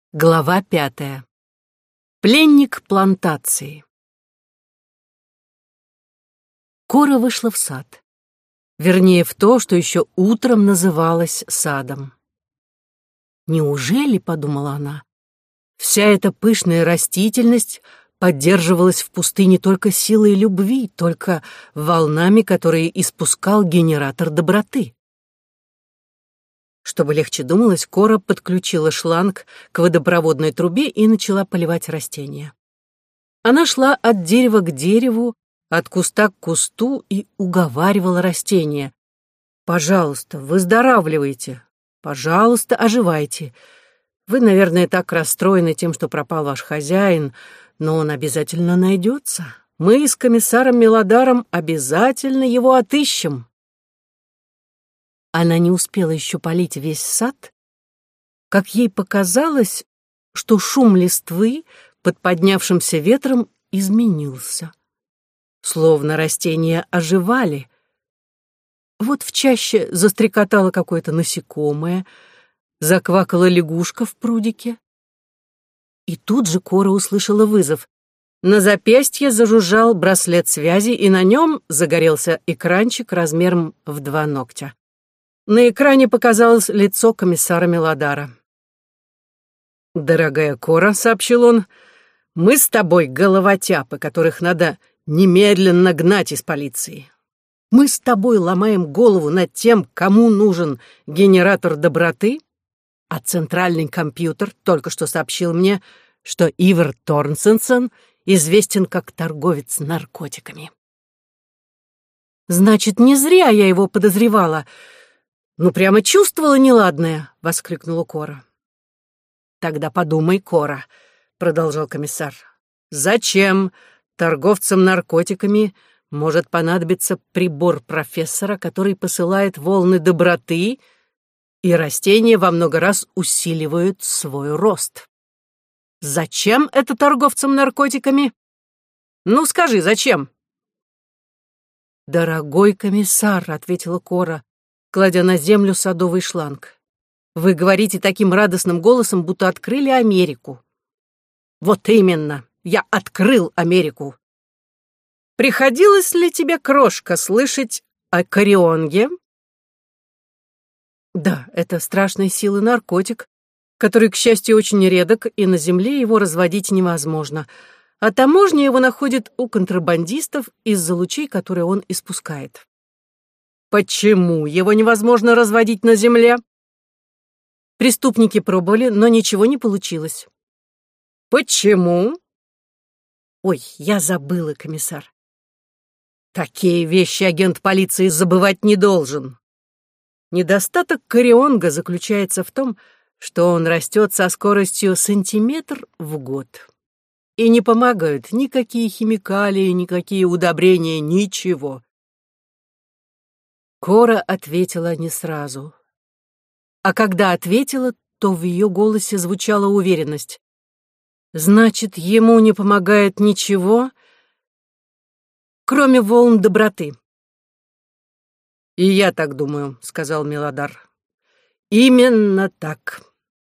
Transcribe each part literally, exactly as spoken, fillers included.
Глава пятая. Пленник плантации. Кора вышла в сад. Вернее, в то, что еще утром называлось садом. «Неужели, — подумала она, — вся эта пышная растительность поддерживалась в пустыне только силой любви, только волнами, которые испускал генератор доброты?» Чтобы легче думалось, Кора подключила шланг к водопроводной трубе и начала поливать растения. Она шла от дерева к дереву, от куста к кусту и уговаривала растения. «Пожалуйста, выздоравливайте. Пожалуйста, оживайте. Вы, наверное, так расстроены тем, что пропал ваш хозяин, но он обязательно найдется. Мы с комиссаром Мелодаром обязательно его отыщем». Она не успела еще полить весь сад, как ей показалось, что шум листвы под поднявшимся ветром изменился. Словно растения оживали. Вот в чаще застрекотало какое-то насекомое, заквакала лягушка в прудике. И тут же Кора услышала вызов. На запястье зажужжал браслет связи, и на нем загорелся экранчик размером в два ногтя. На экране показалось лицо комиссара Мелодара. «Дорогая Кора, — сообщил он, — мы с тобой головотяпы, которых надо немедленно гнать из полиции. Мы с тобой ломаем голову над тем, кому нужен генератор доброты, а центральный компьютер только что сообщил мне, что Ивар Торнсенсон известен как торговец наркотиками. Значит, не зря я его подозревала. «Ну, прямо чувствовала неладное!» — воскликнула Кора. «Тогда подумай, Кора», — продолжал комиссар. «Зачем торговцам наркотиками может понадобиться прибор профессора, который посылает волны доброты, и растения во много раз усиливают свой рост? Зачем это торговцам наркотиками? Ну, скажи, зачем?» «Дорогой комиссар», — ответила Кора, кладя на землю садовый шланг. «Вы говорите таким радостным голосом, будто открыли Америку». «Вот именно, я открыл Америку. Приходилось ли тебе, крошка, слышать о Корионге?» «Да, это страшной силы наркотик, который, к счастью, очень редок, и на земле его разводить невозможно, а таможня его находит у контрабандистов из-за лучей, которые он испускает». «Почему его невозможно разводить на земле?» «Преступники пробовали, но ничего не получилось». «Почему?» «Ой, я забыла, комиссар». «Такие вещи агент полиции забывать не должен. Недостаток Корионга заключается в том, что он растет со скоростью сантиметр в год. И не помогают никакие химикалии, никакие удобрения, ничего». Кора ответила не сразу. А когда ответила, то в ее голосе звучала уверенность. «Значит, ему не помогает ничего, кроме волн доброты». «И я так думаю», — сказал Мелодар. «Именно так».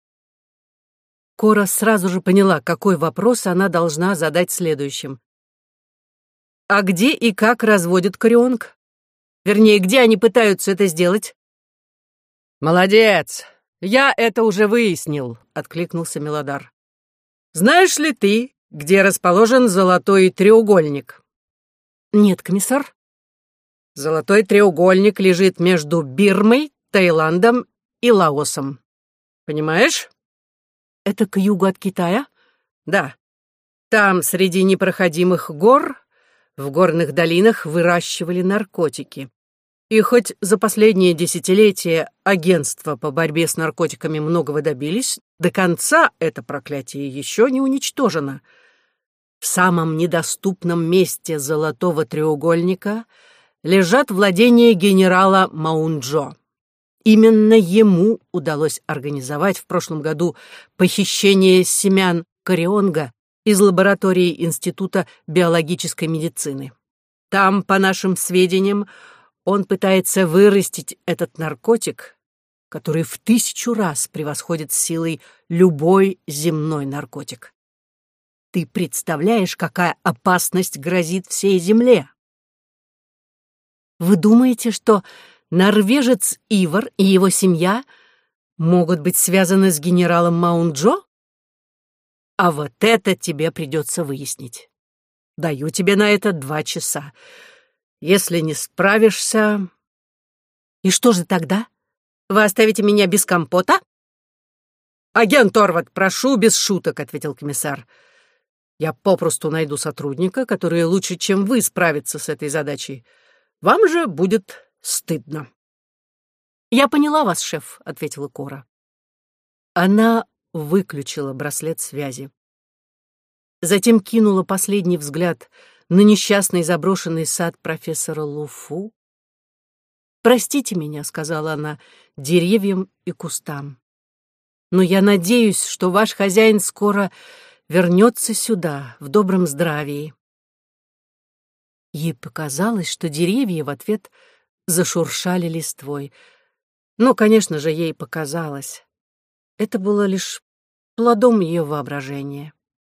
Кора сразу же поняла, какой вопрос она должна задать следующим. «А где и как разводят Корионг? Вернее, где они пытаются это сделать?» «Молодец! Я это уже выяснил», — откликнулся Мелодар. «Знаешь ли ты, где расположен золотой треугольник?» «Нет, комиссар». «Золотой треугольник лежит между Бирмой, Таиландом и Лаосом. Понимаешь?» «Это к югу от Китая?» «Да. Там, среди непроходимых гор, в горных долинах выращивали наркотики. И хоть за последние десятилетия агентства по борьбе с наркотиками многого добились, до конца это проклятие еще не уничтожено. В самом недоступном месте золотого треугольника лежат владения генерала Маунджо. Именно ему удалось организовать в прошлом году похищение семян Корионга из лаборатории Института биологической медицины. Там, по нашим сведениям, он пытается вырастить этот наркотик, который в тысячу раз превосходит силой любой земной наркотик. Ты представляешь, какая опасность грозит всей земле? Вы думаете, что норвежец Ивар и его семья могут быть связаны с генералом Маунджо? А вот это тебе придется выяснить. Даю тебе на это два часа. Если не справишься... И что же тогда? Вы оставите меня без компота? Агент Орват, прошу, без шуток, ответил комиссар. Я попросту найду сотрудника, который лучше, чем вы, справится с этой задачей. Вам же будет стыдно. Я поняла вас, шеф, ответила Кора. Она выключила браслет связи. Затем кинула последний взгляд на несчастный заброшенный сад профессора Луфу. «Простите меня», — сказала она, — «деревьям и кустам. Но я надеюсь, что ваш хозяин скоро вернется сюда, в добром здравии». Ей показалось, что деревья в ответ зашуршали листвой. Но, конечно же, ей показалось. Это было лишь плодом ее воображения.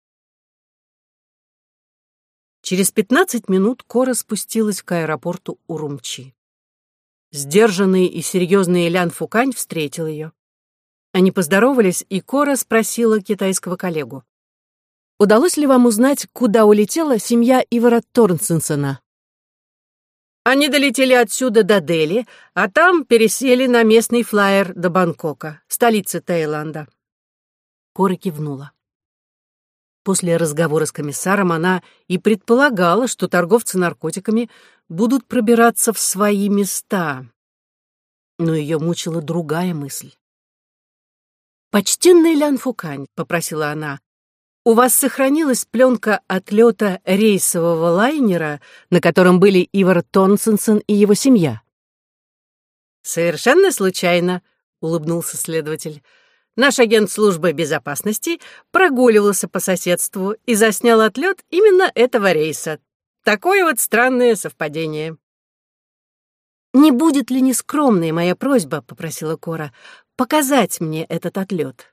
Через пятнадцать минут Кора спустилась к аэропорту Урумчи. Сдержанный и серьезный Лян Фукань встретил ее. Они поздоровались, и Кора спросила китайского коллегу: «Удалось ли вам узнать, куда улетела семья Ивара Торнсенсена?» «Они долетели отсюда до Дели, а там пересели на местный флайер до Бангкока, столицы Таиланда». Кора кивнула. После разговора с комиссаром она и предполагала, что торговцы наркотиками будут пробираться в свои места. Но ее мучила другая мысль. «Почтенный Лян Фукань», — попросила она, — «у вас сохранилась пленка отлета рейсового лайнера, на котором были Ивар Торнсенсен и его семья?» «Совершенно случайно», — улыбнулся следователь. «Наш агент службы безопасности прогуливался по соседству и заснял отлет именно этого рейса. Такое вот странное совпадение». «Не будет ли нескромной моя просьба, — попросила Кора, — показать мне этот отлет?»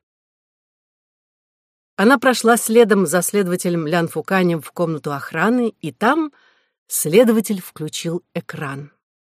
Она прошла следом за следователем Лян Фуканем в комнату охраны, и там следователь включил экран.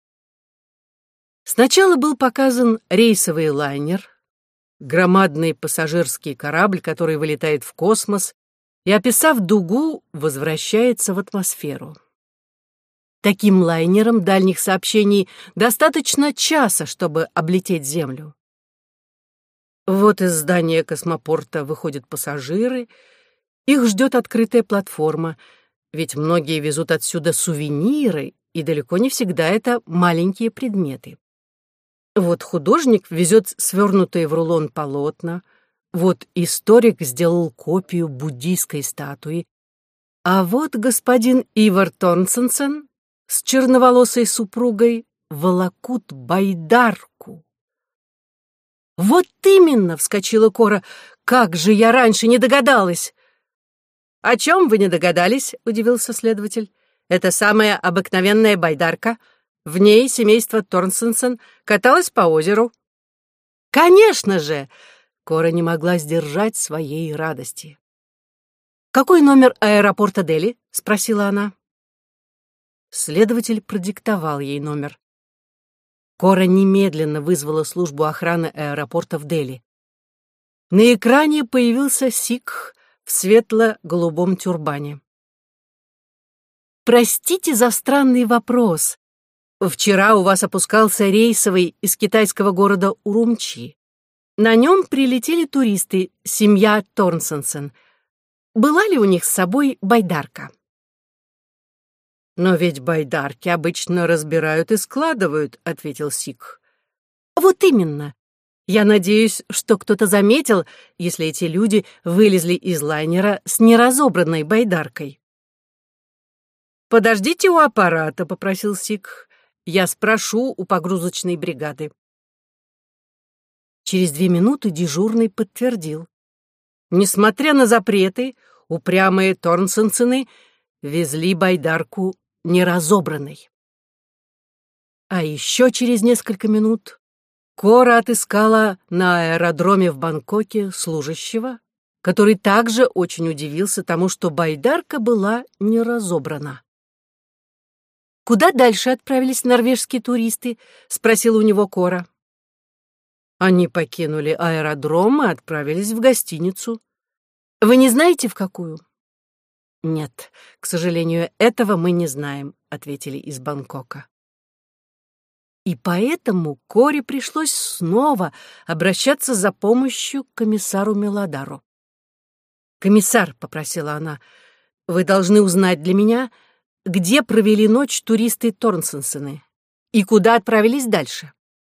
Сначала был показан рейсовый лайнер, громадный пассажирский корабль, который вылетает в космос и, описав дугу, возвращается в атмосферу. Таким лайнерам дальних сообщений достаточно часа, чтобы облететь Землю. Вот из здания космопорта выходят пассажиры, их ждет открытая платформа, ведь многие везут отсюда сувениры, и далеко не всегда это маленькие предметы. Вот художник везет свернутые в рулон полотна, вот историк сделал копию буддийской статуи, а вот господин Ивар Торнсенсен с черноволосой супругой волокут байдарку. «Вот именно!» — вскочила Кора. «Как же я раньше не догадалась!» «О чем вы не догадались?» — удивился следователь. «Это самая обыкновенная байдарка. В ней семейство Торнсенсен каталось по озеру». «Конечно же!» — Кора не могла сдержать своей радости. «Какой номер аэропорта Дели?» — спросила она. Следователь продиктовал ей номер. Кора немедленно вызвала службу охраны аэропорта в Дели. На экране появился сикх в светло-голубом тюрбане. «Простите за странный вопрос. Вчера у вас опускался рейсовый из китайского города Урумчи. На нем прилетели туристы, семья Торнсенсен. Была ли у них с собой байдарка?» «Но ведь байдарки обычно разбирают и складывают», — ответил сикх. «Вот именно. Я надеюсь, что кто-то заметил, если эти люди вылезли из лайнера с неразобранной байдаркой». «Подождите у аппарата», — попросил сикх. «Я спрошу у погрузочной бригады». Через две минуты дежурный подтвердил. Несмотря на запреты, упрямые Торнсенсены везли байдарку неразобранной. А еще через несколько минут Кора отыскала на аэродроме в Бангкоке служащего, который также очень удивился тому, что байдарка была не разобрана. «Куда дальше отправились норвежские туристы?» — спросила у него Кора. Они покинули аэродром и отправились в гостиницу. «Вы не знаете, в какую?» «Нет, к сожалению, этого мы не знаем», — ответили из Бангкока. И поэтому Коре пришлось снова обращаться за помощью к комиссару Меладару. «Комиссар», — попросила она, — «вы должны узнать для меня, где провели ночь туристы Торнсонсены и куда отправились дальше».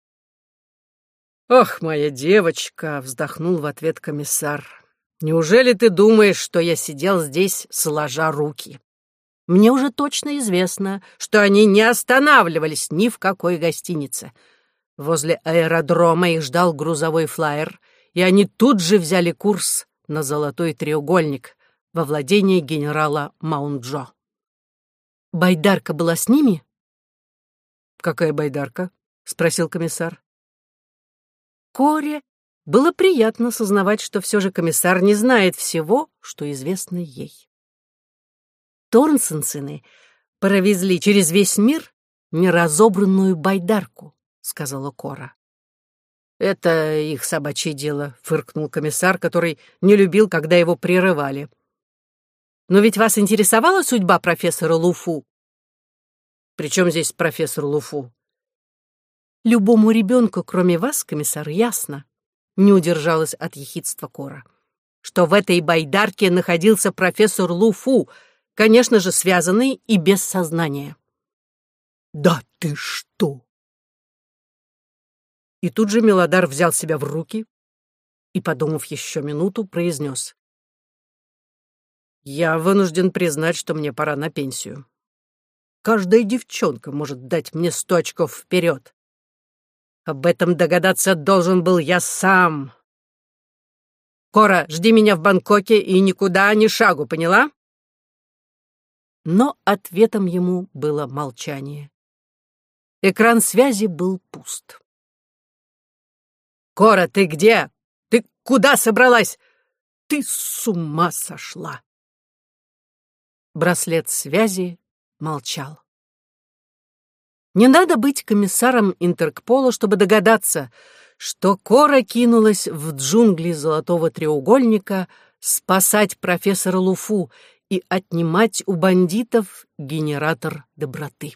«Ох, моя девочка», — вздохнул в ответ комиссар, — «неужели ты думаешь, что я сидел здесь, сложа руки? Мне уже точно известно, что они не останавливались ни в какой гостинице. Возле аэродрома их ждал грузовой флайер, и они тут же взяли курс на Золотой треугольник во владение генерала Маунт-Джо». «Байдарка была с ними?» «Какая байдарка?» — спросил комиссар. Коре было приятно сознавать, что все же комиссар не знает всего, что известно ей. «Торнсонсены провезли через весь мир неразобранную байдарку», — сказала Кора. «Это их собачье дело», — фыркнул комиссар, который не любил, когда его прерывали. «Но ведь вас интересовала судьба профессора Луфу?» «При чем здесь профессор Луфу?» «Любому ребенку, кроме вас, комиссар, ясно», — не удержалась от ехидства Кора, «что в этой байдарке находился профессор Луфу, конечно же, связанный и без сознания». «Да ты что!» И тут же Меладар взял себя в руки и, подумав еще минуту, произнес: «Я вынужден признать, что мне пора на пенсию. Каждая девчонка может дать мне сто очков вперед. Об этом догадаться должен был я сам. Кора, жди меня в Бангкоке и никуда ни шагу, поняла?» Но ответом ему было молчание. Экран связи был пуст. «Кора, ты где? Ты куда собралась? Ты с ума сошла!» Браслет связи молчал. Не надо быть комиссаром Интерпола, чтобы догадаться, что Кора кинулась в джунгли Золотого треугольника спасать профессора Луфу и отнимать у бандитов генератор доброты.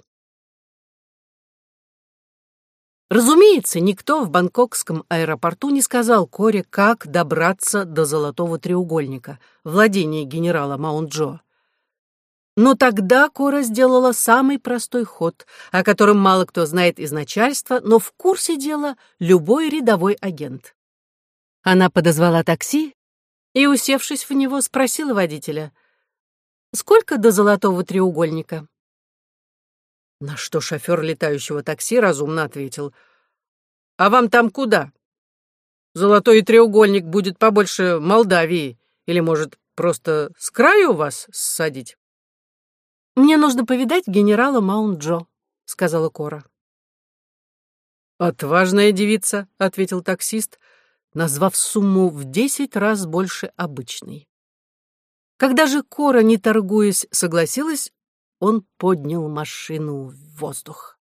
Разумеется, никто в бангкокском аэропорту не сказал Коре, как добраться до Золотого треугольника, владения генерала Маунт-Джо. Но тогда Кора сделала самый простой ход, о котором мало кто знает из начальства, но в курсе дела любой рядовой агент. Она подозвала такси и, усевшись в него, спросила водителя: «Сколько до Золотого треугольника?» На что шофер летающего такси разумно ответил: «А вам там куда? Золотой треугольник будет побольше Молдавии, или, может, просто с краю вас ссадить?» «Мне нужно повидать генерала Маунт-Джо», — сказала Кора. «Отважная девица», — ответил таксист, назвав сумму в десять раз больше обычной. Когда же Кора, не торгуясь, согласилась, он поднял машину в воздух.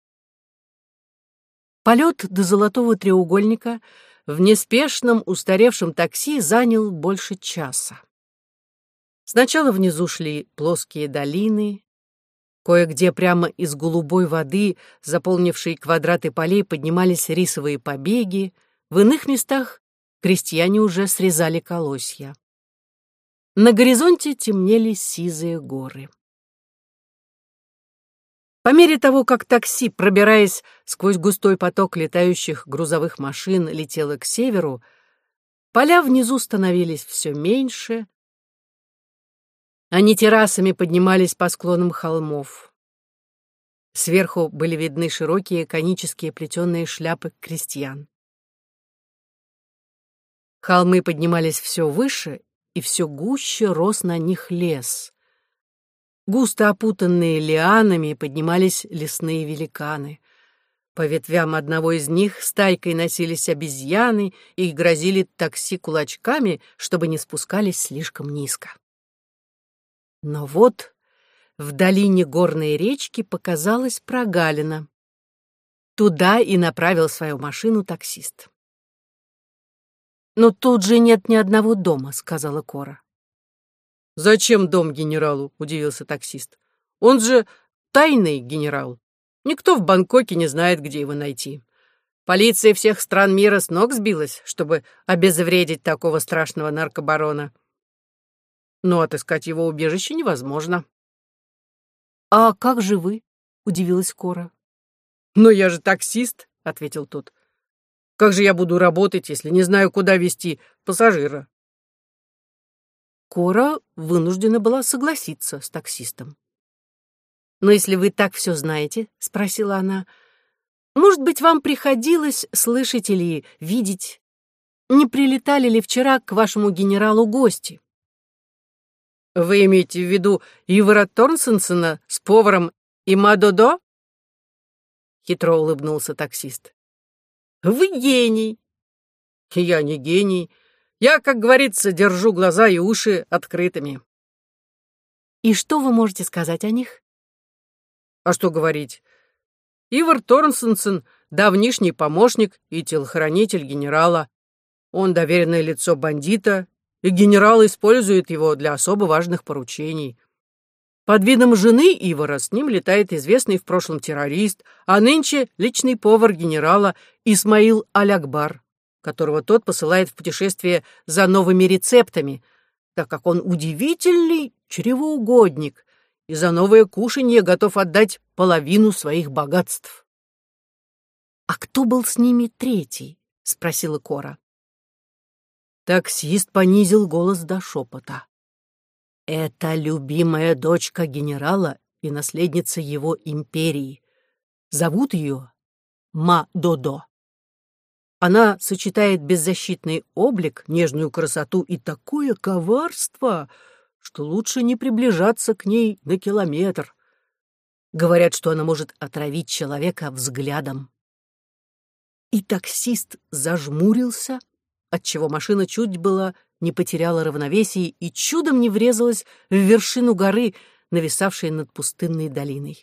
Полет до Золотого треугольника в неспешном устаревшем такси занял больше часа. Сначала внизу шли плоские долины, кое-где прямо из голубой воды, заполнившей квадраты полей, поднимались рисовые побеги, в иных местах крестьяне уже срезали колосья. На горизонте темнели сизые горы. По мере того, как такси, пробираясь сквозь густой поток летающих грузовых машин, летело к северу, поля внизу становились все меньше, они террасами поднимались по склонам холмов. Сверху были видны широкие конические плетеные шляпы крестьян. Холмы поднимались все выше, и все гуще рос на них лес. Густо опутанные лианами поднимались лесные великаны. По ветвям одного из них стайкой носились обезьяны и грозили такси кулачками, чтобы не спускались слишком низко. Но вот в долине горной речки показалась прогалина. Туда и направил свою машину таксист. «Но тут же нет ни одного дома», — сказала Кора. «Зачем дом генералу?» — удивился таксист. «Он же тайный генерал. Никто в Бангкоке не знает, где его найти. Полиция всех стран мира с ног сбилась, чтобы обезвредить такого страшного наркобарона. Но отыскать его убежище невозможно». «А как же вы?» — удивилась Кора. «Но я же таксист», — ответил тот. «Как же я буду работать, если не знаю, куда везти пассажира?» Кора вынуждена была согласиться с таксистом. «Но если вы так все знаете, — спросила она, — может быть, вам приходилось слышать или видеть, не прилетали ли вчера к вашему генералу гости?» «Вы имеете в виду Ивара Торнсенсена с поваром и Мадодо?» Хитро улыбнулся таксист. «Вы гений!» «Я не гений. Я, как говорится, держу глаза и уши открытыми». «И что вы можете сказать о них?» «А что говорить? Ивар Торнсенсен — давнишний помощник и телохранитель генерала. Он доверенное лицо бандита, и генерал использует его для особо важных поручений. Под видом жены Ивара с ним летает известный в прошлом террорист, а нынче личный повар генерала Исмаил Аль-Акбар, которого тот посылает в путешествие за новыми рецептами, так как он удивительный чревоугодник и за новое кушанье готов отдать половину своих богатств». «А кто был с ними третий?» — спросила Кора. Таксист понизил голос до шепота. «Это любимая дочка генерала и наследница его империи. Зовут ее Ма-Додо. Она сочетает беззащитный облик, нежную красоту и такое коварство, что лучше не приближаться к ней на километр. Говорят, что она может отравить человека взглядом». И таксист зажмурился, отчего машина чуть было не потеряла равновесие и чудом не врезалась в вершину горы, нависавшей над пустынной долиной.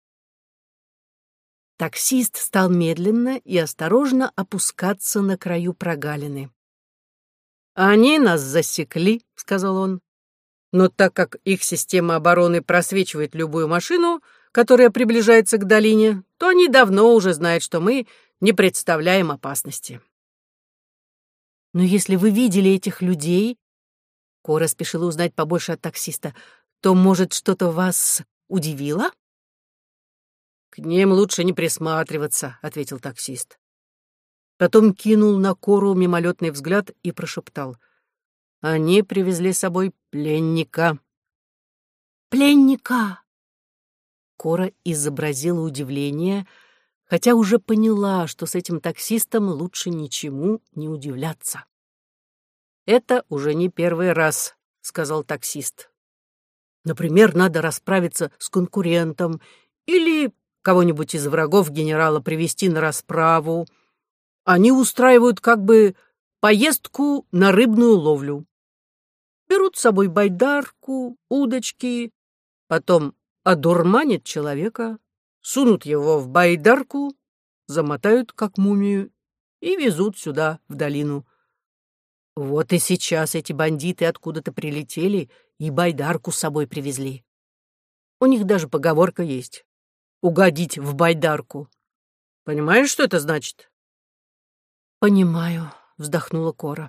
Таксист стал медленно и осторожно опускаться на краю прогалины. «Они нас засекли», — сказал он. «Но так как их система обороны просвечивает любую машину, которая приближается к долине, то они давно уже знают, что мы не представляем опасности». «Но если вы видели этих людей, — Кора спешила узнать побольше от таксиста, — то, может, что-то вас удивило?» «К ним лучше не присматриваться», — ответил таксист. Потом кинул на Кору мимолетный взгляд и прошептал: «Они привезли с собой пленника». «Пленника!» Кора изобразила удивление, хотя уже поняла, что с этим таксистом лучше ничему не удивляться. «Это уже не первый раз», — сказал таксист. «Например, надо расправиться с конкурентом или кого-нибудь из врагов генерала привести на расправу. Они устраивают как бы поездку на рыбную ловлю. Берут с собой байдарку, удочки, потом одурманят человека, сунут его в байдарку, замотают как мумию и везут сюда, в долину. Вот и сейчас эти бандиты откуда-то прилетели и байдарку с собой привезли. У них даже поговорка есть: угодить в байдарку. Понимаешь, что это значит?» «Понимаю», — вздохнула Кора.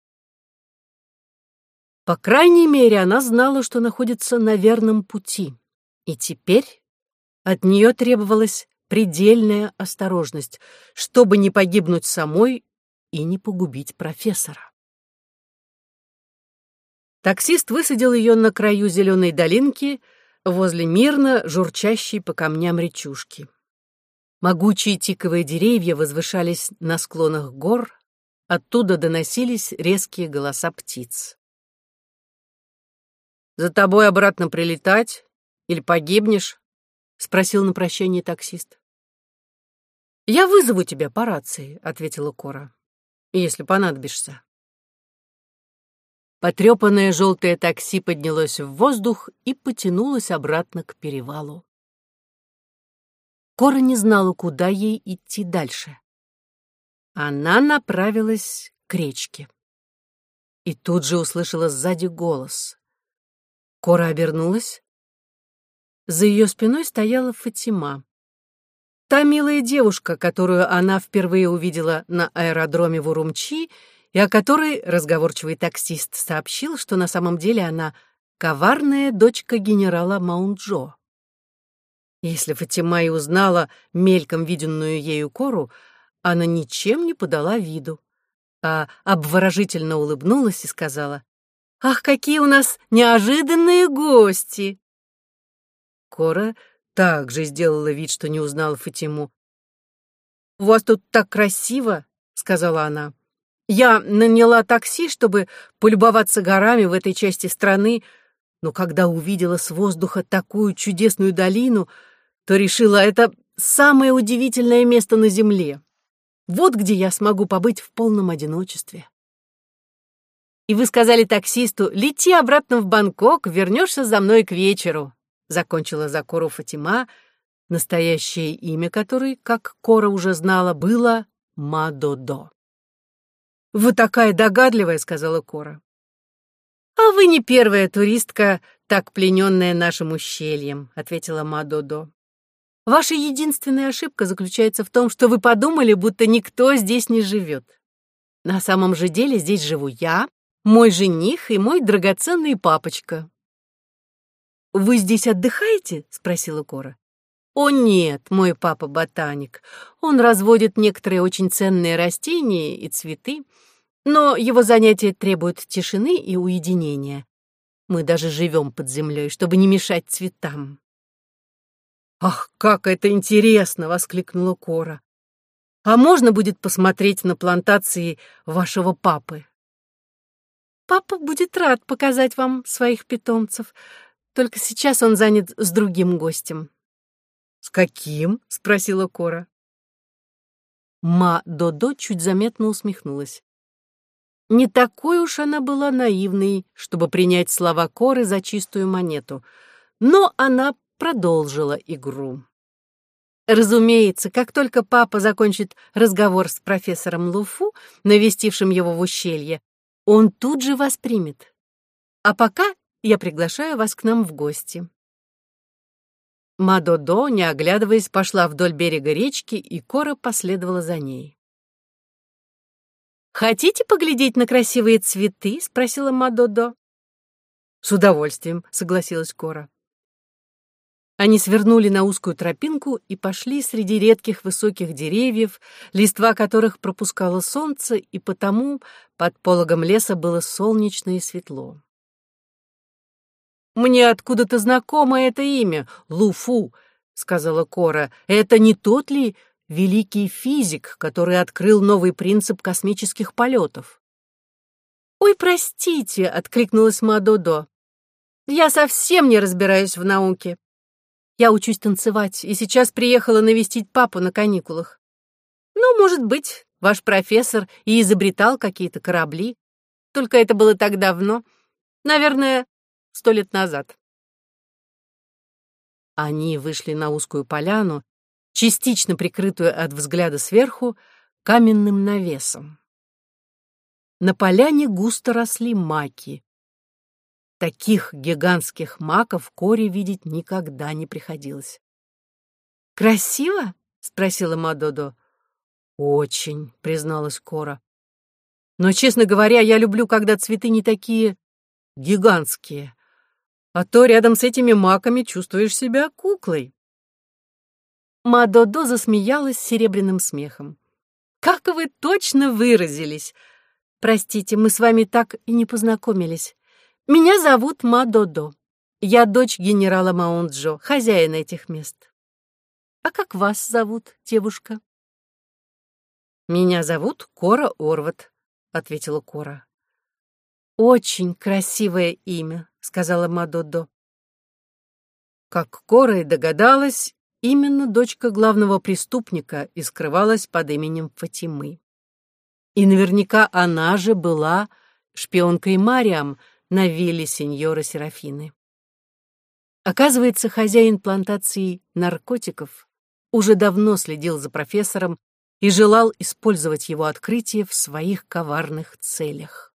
По крайней мере, она знала, что находится на верном пути, и теперь от нее требовалась предельная осторожность, чтобы не погибнуть самой и не погубить профессора. Таксист высадил ее на краю зеленой долинки возле мирно журчащей по камням речушки. Могучие тиковые деревья возвышались на склонах гор, оттуда доносились резкие голоса птиц. «За тобой обратно прилетать или погибнешь?» — спросил на прощание таксист. «Я вызову тебя по рации», — ответила Кора, — «если понадобишься». Потрепанное желтое такси поднялось в воздух и потянулось обратно к перевалу. Кора не знала, куда ей идти дальше. Она направилась к речке. И тут же услышала сзади голос. Кора обернулась. За ее спиной стояла Фатима. Та милая девушка, которую она впервые увидела на аэродроме в Урумчи, и о которой разговорчивый таксист сообщил, что на самом деле она коварная дочка генерала Маунджо. Если Фатима и узнала мельком виденную ею Кору, она ничем не подала виду, а обворожительно улыбнулась и сказала: «Ах, какие у нас неожиданные гости!» Кора также сделала вид, что не узнала Фатиму. «У вас тут так красиво», — сказала она. «Я наняла такси, чтобы полюбоваться горами в этой части страны, но когда увидела с воздуха такую чудесную долину, то решила, это самое удивительное место на земле. Вот где я смогу побыть в полном одиночестве». «И вы сказали таксисту: лети обратно в Бангкок, вернешься за мной к вечеру», — закончила за Кору Фатима, настоящее имя которой, как Кора уже знала, было Ма-Додо. «Вы такая догадливая», — сказала Кора. «А вы не первая туристка, так плененная нашим ущельем», — ответила Ма-Додо. «Ваша единственная ошибка заключается в том, что вы подумали, будто никто здесь не живет. На самом же деле здесь живу я, мой жених и мой драгоценный папочка». «Вы здесь отдыхаете?» — спросила Кора. «О нет, мой папа ботаник. Он разводит некоторые очень ценные растения и цветы, но его занятия требуют тишины и уединения. Мы даже живем под землей, чтобы не мешать цветам». «Ах, как это интересно!» — воскликнула Кора. «А можно будет посмотреть на плантации вашего папы?» «Папа будет рад показать вам своих питомцев, только сейчас он занят с другим гостем». «С каким?» — спросила Кора. Ма-Додо чуть заметно усмехнулась. Не такой уж она была наивной, чтобы принять слова Коры за чистую монету, но она продолжила игру. «Разумеется, как только папа закончит разговор с профессором Луфу, навестившим его в ущелье, он тут же вас примет. А пока я приглашаю вас к нам в гости». Ма-Додо, не оглядываясь, пошла вдоль берега речки, и Кора последовала за ней. «Хотите поглядеть на красивые цветы?» — спросила Ма-Додо. «С удовольствием», — согласилась Кора. Они свернули на узкую тропинку и пошли среди редких высоких деревьев, листва которых пропускало солнце, и потому под пологом леса было солнечно и светло. «Мне откуда-то знакомо это имя — Луфу», — сказала Кора. «Это не тот ли великий физик, который открыл новый принцип космических полетов?» «Ой, простите», — откликнулась Ма-Додо. «Я совсем не разбираюсь в науке. Я учусь танцевать, и сейчас приехала навестить папу на каникулах. Ну, может быть, ваш профессор и изобретал какие-то корабли. Только это было так давно. Наверное, сто лет назад». Они вышли на узкую поляну, частично прикрытую от взгляда сверху каменным навесом. На поляне густо росли маки. Таких гигантских маков Коре видеть никогда не приходилось. «Красиво?» — спросила Ма-Додо. «Очень», — призналась Кора. «Но, честно говоря, я люблю, когда цветы не такие гигантские, а то рядом с этими маками чувствуешь себя куклой». Ма-Додо засмеялась серебряным смехом. «Как вы точно выразились! Простите, мы с вами так и не познакомились. Меня зовут Ма-Додо. Я дочь генерала Маунджо, хозяина этих мест. А как вас зовут, девушка?» «Меня зовут Кора Орват», — ответила Кора. «Очень красивое имя», — сказала Ма-Додо. Как Кора и догадалась, именно дочка главного преступника и скрывалась под именем Фатимы. И наверняка она же была шпионкой Мариам на вилле сеньора Серафины. Оказывается, хозяин плантации наркотиков уже давно следил за профессором и желал использовать его открытие в своих коварных целях.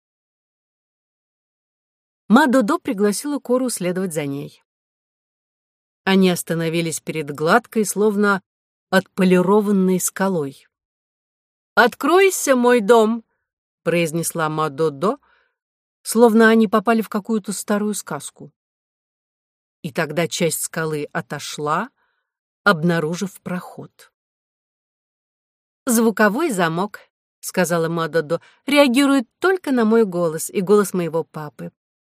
Ма-Додо пригласила Кору следовать за ней. Они остановились перед гладкой, словно отполированной скалой. «Откройся, мой дом!» — произнесла Ма-Додо, словно они попали в какую-то старую сказку. И тогда часть скалы отошла, обнаружив проход. «Звуковой замок», — сказала Ма-Додо, — «реагирует только на мой голос и голос моего папы».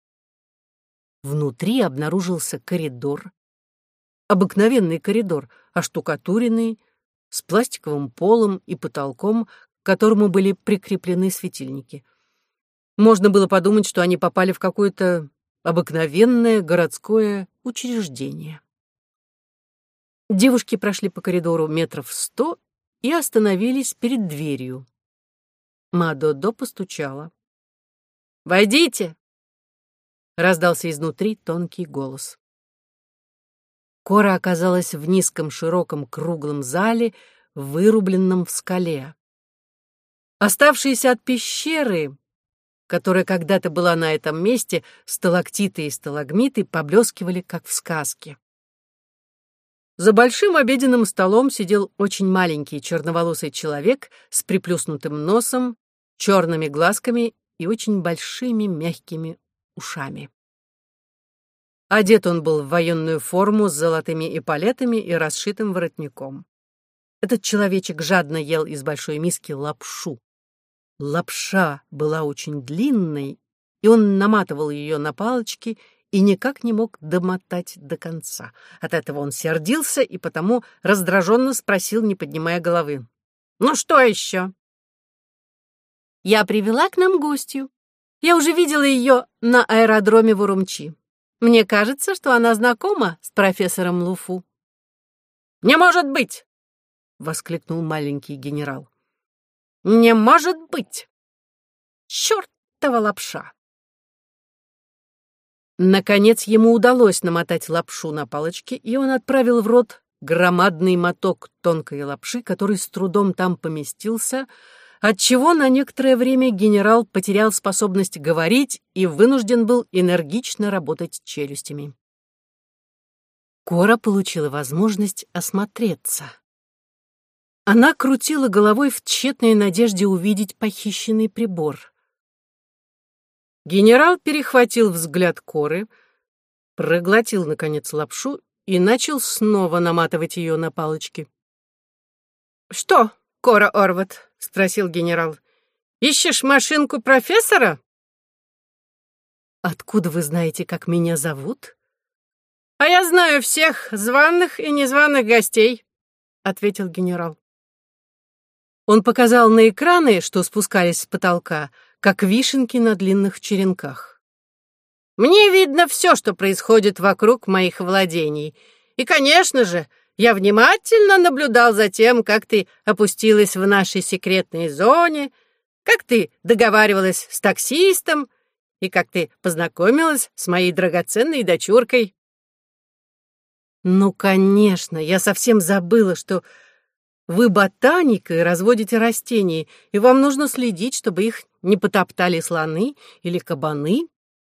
Внутри обнаружился коридор. Обыкновенный коридор, оштукатуренный, с пластиковым полом и потолком, к которому были прикреплены светильники. Можно было подумать, что они попали в какое-то обыкновенное городское учреждение. Девушки прошли по коридору метров сто и остановились перед дверью. Ма-Додо постучала. «Войдите!» — раздался изнутри тонкий голос. Кора оказалась в низком широком круглом зале, вырубленном в скале. Оставшиеся от пещеры, которая когда-то была на этом месте, сталактиты и сталагмиты поблескивали, как в сказке. За большим обеденным столом сидел очень маленький черноволосый человек с приплюснутым носом, черными глазками и очень большими мягкими ушами. Одет он был в военную форму с золотыми эполетами и расшитым воротником. Этот человечек жадно ел из большой миски лапшу. Лапша была очень длинной, и он наматывал ее на палочки и никак не мог домотать до конца. От этого он сердился и потому раздраженно спросил, не поднимая головы: «Ну что еще?» «Я привела к нам гостью. Я уже видела ее на аэродроме в Урумчи. Мне кажется, что она знакома с профессором Луфу». «Не может быть!» — воскликнул маленький генерал. «Не может быть! Чёртова лапша!» Наконец ему удалось намотать лапшу на палочки, и он отправил в рот громадный моток тонкой лапши, который с трудом там поместился, отчего на некоторое время генерал потерял способность говорить и вынужден был энергично работать челюстями. Кора получила возможность осмотреться. Она крутила головой в тщетной надежде увидеть похищенный прибор. Генерал перехватил взгляд Коры, проглотил, наконец, лапшу и начал снова наматывать ее на палочки. «Что, Кора Орват?» — спросил генерал. «Ищешь машинку профессора?» «Откуда вы знаете, как меня зовут?» «А я знаю всех званых и незваных гостей», — ответил генерал. Он показал на экраны, что спускались с потолка, как вишенки на длинных черенках. «Мне видно все, что происходит вокруг моих владений. И, конечно же, я внимательно наблюдал за тем, как ты опустилась в нашей секретной зоне, как ты договаривалась с таксистом и как ты познакомилась с моей драгоценной дочуркой». «Ну, конечно, я совсем забыла, что вы ботаник и разводите растения, и вам нужно следить, чтобы их не потоптали слоны или кабаны».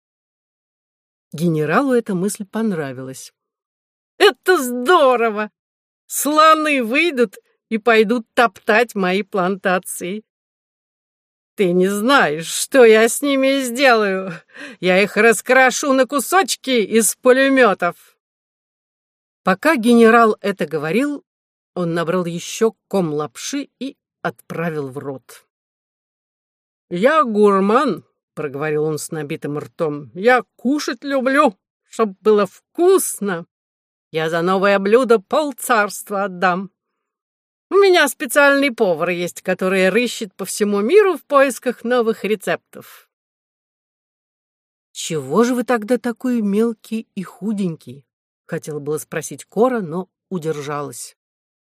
Генералу эта мысль понравилась. «Это здорово! Слоны выйдут и пойдут топтать мои плантации. Ты не знаешь, что я с ними сделаю. Я их раскрошу на кусочки из пулеметов». Пока генерал это говорил, он набрал еще ком лапши и отправил в рот. «Я гурман», — проговорил он с набитым ртом. «Я кушать люблю, чтоб было вкусно. Я за новое блюдо полцарства отдам. У меня специальный повар есть, который рыщет по всему миру в поисках новых рецептов». «Чего же вы тогда такой мелкий и худенький?» — хотела было спросить Кора, но удержалась.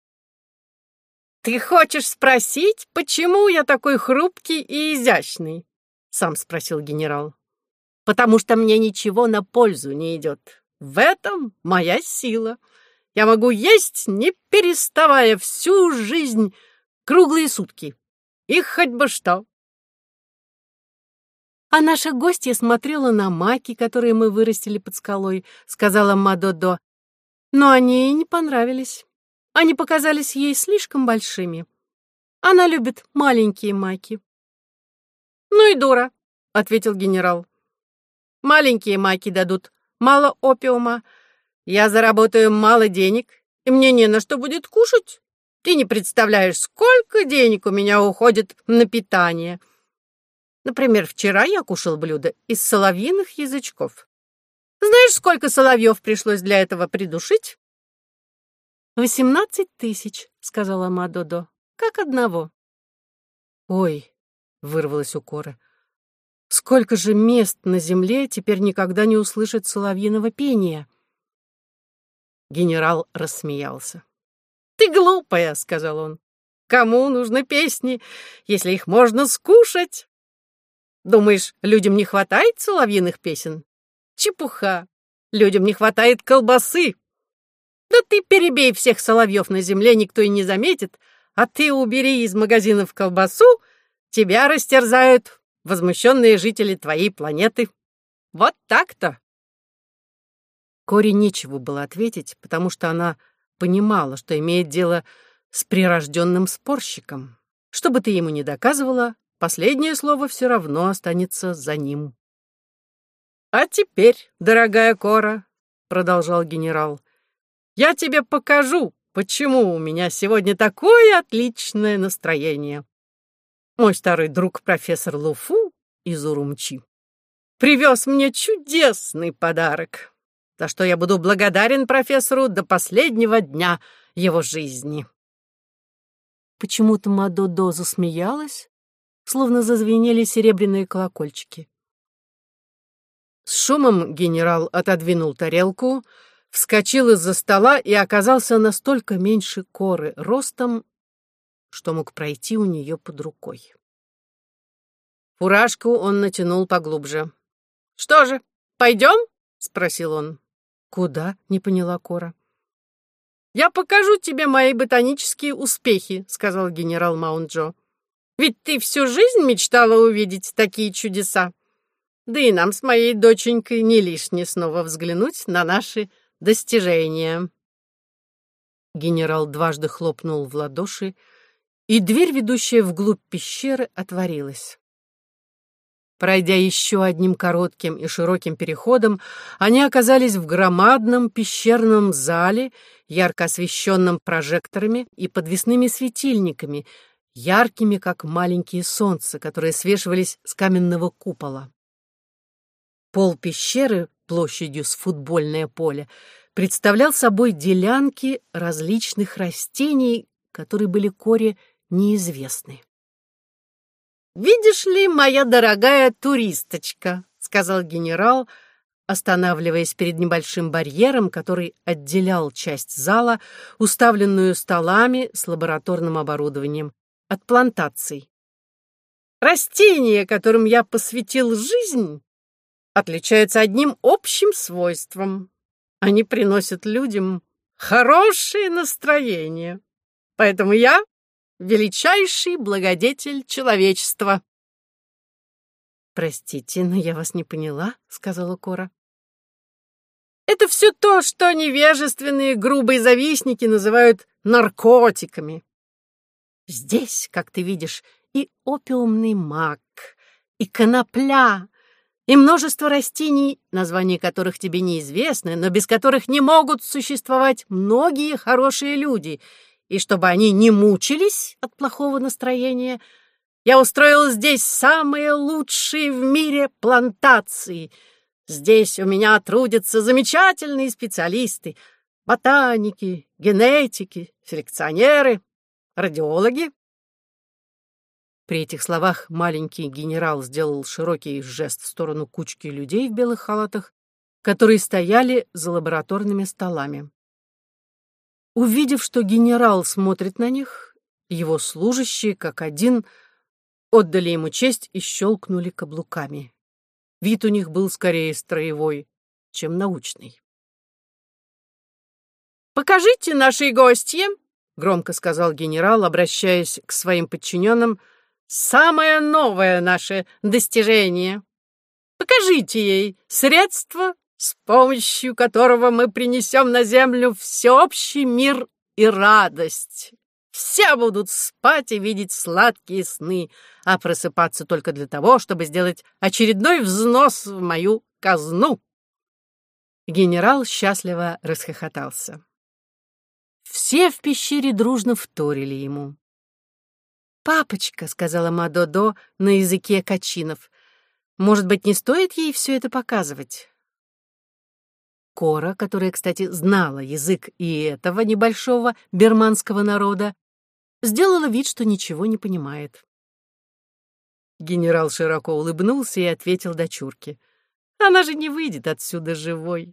«Ты хочешь спросить, почему я такой хрупкий и изящный?» — сам спросил генерал. «Потому что мне ничего на пользу не идет. В этом моя сила. Я могу есть, не переставая, всю жизнь, круглые сутки. И хоть бы что». «А наша гостья смотрела на маки, которые мы вырастили под скалой», — сказала Мадодо. «Но они ей не понравились. Они показались ей слишком большими. Она любит маленькие маки». «Ну и дура», — ответил генерал. «Маленькие маки дадут мало опиума, я заработаю мало денег, и мне не на что будет кушать. Ты не представляешь, сколько денег у меня уходит на питание. Например, вчера я кушал блюдо из соловьиных язычков. Знаешь, сколько соловьев пришлось для этого придушить?» «Восемнадцать тысяч», — сказала Мадодо, — «как одного». «Ой», — вырвалось у Коры, — «сколько же мест на земле теперь никогда не услышат соловьиного пения?» Генерал рассмеялся. «Ты глупая», — сказал он. «Кому нужны песни, если их можно скушать? Думаешь, людям не хватает соловьиных песен? Чепуха! Людям не хватает колбасы. Да ты перебей всех соловьев на земле, никто и не заметит, а ты убери из магазинов колбасу, тебя растерзают возмущенные жители твоей планеты. Вот так-то». Коре нечего было ответить, потому что она понимала, что имеет дело с прирожденным спорщиком. Что бы ты ему ни доказывала, последнее слово все равно останется за ним. «А теперь, дорогая Кора, — продолжал генерал, — я тебе покажу, почему у меня сегодня такое отличное настроение. Мой старый друг профессор Луфу из Урумчи привез мне чудесный подарок, за что я буду благодарен профессору до последнего дня его жизни». Почему-то Мадодо засмеялась, словно зазвенели серебряные колокольчики. С шумом генерал отодвинул тарелку, вскочил из-за стола и оказался настолько меньше Коры ростом, что мог пройти у нее под рукой. Фуражку он натянул поглубже. «Что же, пойдем?» — спросил он. «Куда?» — не поняла Кора. «Я покажу тебе мои ботанические успехи», — сказал генерал Маунджо. «Ведь ты всю жизнь мечтала увидеть такие чудеса. Да и нам с моей доченькой не лишне снова взглянуть на наши достижения». Генерал дважды хлопнул в ладоши, и дверь, ведущая вглубь пещеры, отворилась. Пройдя еще одним коротким и широким переходом, они оказались в громадном пещерном зале, ярко освещенном прожекторами и подвесными светильниками, яркими, как маленькие солнца, которые свешивались с каменного купола. Пол пещеры, площадью с футбольное поле, представлял собой делянки различных растений, которые были Коре неизвестны. «Видишь ли, моя дорогая туристочка», — сказал генерал, останавливаясь перед небольшим барьером, который отделял часть зала, уставленную столами с лабораторным оборудованием, от плантаций. «Растения, которым я посвятил жизнь, отличаются одним общим свойством. Они приносят людям хорошее настроение. Поэтому я величайший благодетель человечества». «Простите, но я вас не поняла», — сказала Кора. «Это все то, что невежественные грубые завистники называют наркотиками. Здесь, как ты видишь, и опиумный мак, и конопля, и множество растений, названия которых тебе неизвестны, но без которых не могут существовать многие хорошие люди. И чтобы они не мучились от плохого настроения, я устроил здесь самые лучшие в мире плантации. Здесь у меня трудятся замечательные специалисты, ботаники, генетики, селекционеры, радиологи». При этих словах маленький генерал сделал широкий жест в сторону кучки людей в белых халатах, которые стояли за лабораторными столами. Увидев, что генерал смотрит на них, его служащие, как один, отдали ему честь и щелкнули каблуками. Вид у них был скорее строевой, чем научный. «Покажите нашей гостье», — громко сказал генерал, обращаясь к своим подчиненным, «самое новое наше достижение. Покажите ей средство, с помощью которого мы принесем на землю всеобщий мир и радость. Все будут спать и видеть сладкие сны, а просыпаться только для того, чтобы сделать очередной взнос в мою казну». Генерал счастливо расхохотался. Все в пещере дружно вторили ему. «Папочка», — сказала Мадодо на языке качинов, — «может быть, не стоит ей все это показывать?» Кора, которая, кстати, знала язык и этого небольшого берманского народа, сделала вид, что ничего не понимает. Генерал широко улыбнулся и ответил дочурке: «Она же не выйдет отсюда живой».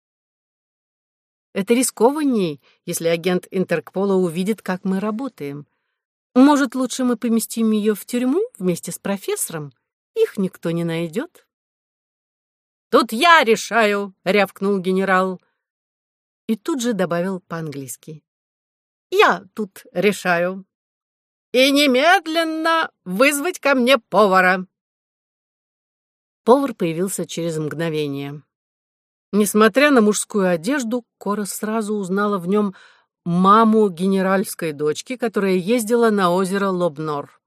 Это рискованней, если агент Интерпола увидит, как мы работаем. Может, лучше мы поместим ее в тюрьму вместе с профессором? Их никто не найдет. «Тут я решаю», — рявкнул генерал. И тут же добавил по-английски: «Я тут решаю. И немедленно вызвать ко мне повара». Повар появился через мгновение. Несмотря на мужскую одежду, Кора сразу узнала в нем маму генеральской дочки, которая ездила на озеро Лобнор.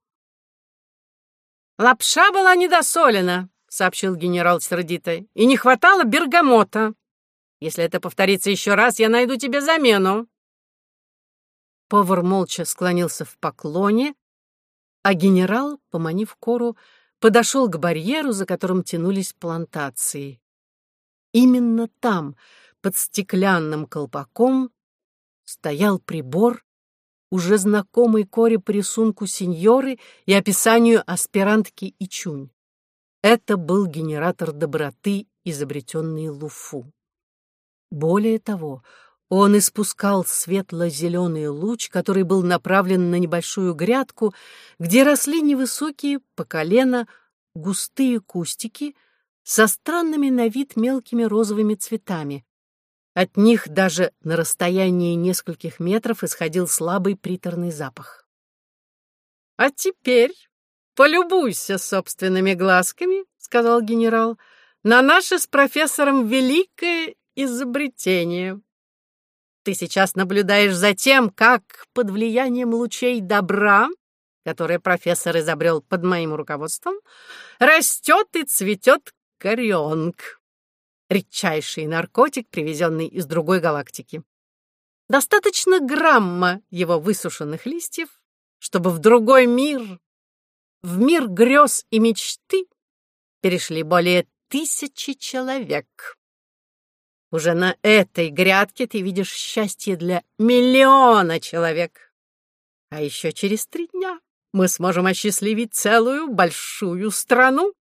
«Лапша была недосолена», — сообщил генерал сердито, — «и не хватало бергамота. Если это повторится еще раз, я найду тебе замену». Повар молча склонился в поклоне, а генерал, поманив Кору, подошел к барьеру, за которым тянулись плантации. Именно там, под стеклянным колпаком, стоял прибор, уже знакомый Коре по рисунку сеньоры и описанию аспирантки Ичунь. Это был генератор доброты, изобретенный Луфу. Более того, он испускал светло-зеленый луч, который был направлен на небольшую грядку, где росли невысокие по колено густые кустики со странными на вид мелкими розовыми цветами. От них даже на расстоянии нескольких метров исходил слабый приторный запах. «А теперь полюбуйся собственными глазками», — сказал генерал, — «на наше с профессором великое изобретение. Ты сейчас наблюдаешь за тем, как под влиянием лучей добра, которые профессор изобрел под моим руководством, растет и цветет корионг, редчайший наркотик, привезенный из другой галактики. Достаточно грамма его высушенных листьев, чтобы в другой мир, в мир грез и мечты, перешли более тысячи человек. Уже на этой грядке ты видишь счастье для миллиона человек. А еще через три дня мы сможем осчастливить целую большую страну.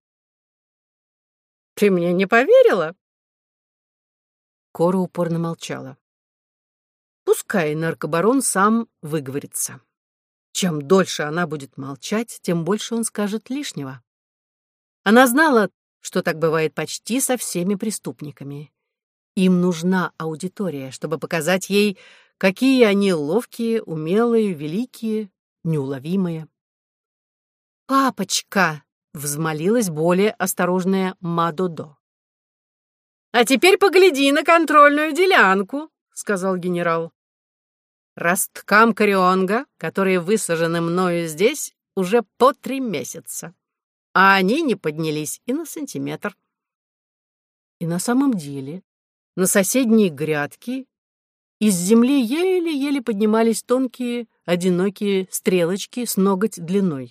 Ты мне не поверила?» Кора упорно молчала. Пускай наркобарон сам выговорится. Чем дольше она будет молчать, тем больше он скажет лишнего. Она знала, что так бывает почти со всеми преступниками. Им нужна аудитория, чтобы показать ей, какие они ловкие, умелые, великие, неуловимые. «Папочка!» — взмолилась более осторожная Мадодо. «А теперь погляди на контрольную делянку», — сказал генерал. «Росткам корионга, которые высажены мною здесь, уже по три месяца, а они не поднялись и на сантиметр». И на самом деле на соседние грядки из земли еле-еле поднимались тонкие, одинокие стрелочки с ноготь длиной.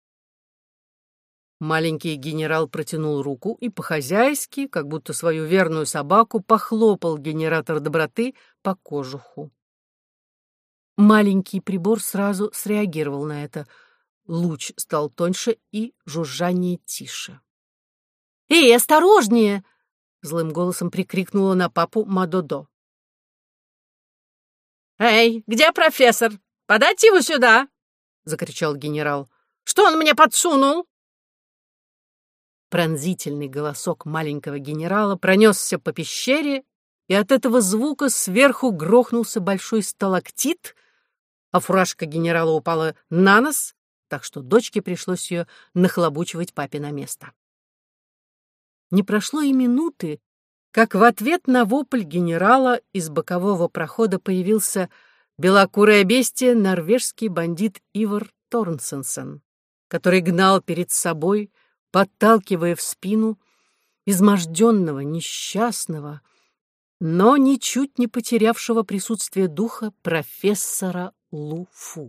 Маленький генерал протянул руку и по-хозяйски, как будто свою верную собаку, похлопал генератор доброты по кожуху. Маленький прибор сразу среагировал на это. Луч стал тоньше и жужжание тише. «Эй, осторожнее!» — злым голосом прикрикнула на папу Мадодо. «Эй, где профессор? Подать его сюда!» — закричал генерал. «Что он мне подсунул?» Пронзительный голосок маленького генерала пронесся по пещере, и от этого звука сверху грохнулся большой сталактит, а фуражка генерала упала на нос, так что дочке пришлось ее нахлобучивать папе на место. Не прошло и минуты, как в ответ на вопль генерала из бокового прохода появился белокурое бестие норвежский бандит Ивар Торнсенсен, который гнал перед собой, подталкивая в спину, изможденного, несчастного, но ничуть не потерявшего присутствие духа профессора Лу Фу.